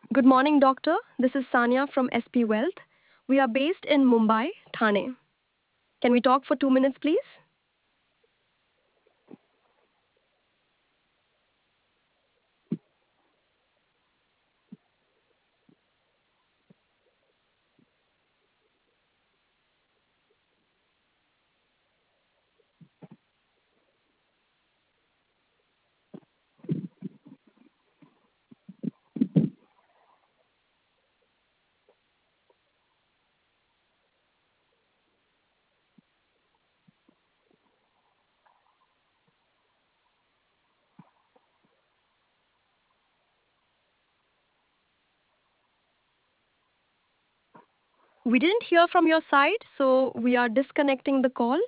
Good morning, doctor. This is Sanya from SP Wealth. We are based in Mumbai, Thane. Can we talk for 2 minutes, please? We didn't hear from your side, so we are disconnecting the call.